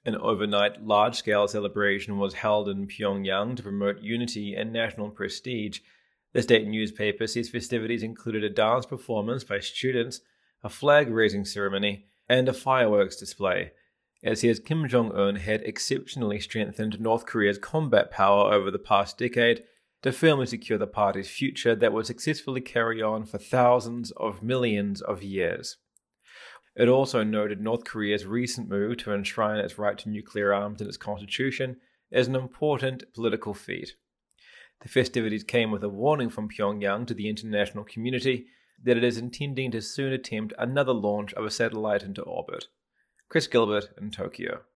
An overnight, large-scale celebration was held in Pyongyang to promote unity and national prestige. The state newspaper says festivities included a dance performance by students, a flag-raising ceremony, and a fireworks display. It says Kim Jong-un had exceptionally strengthened North Korea's combat power over the past decade to firmly secure the party's future that would successfully carry on for thousands of millions of years. It also noted North Korea's recent move to enshrine its right to nuclear arms in its constitution as an important political feat. The festivities came with a warning from Pyongyang to the international community that it is intending to soon attempt another launch of a satellite into orbit. Chris Gilbert in Tokyo.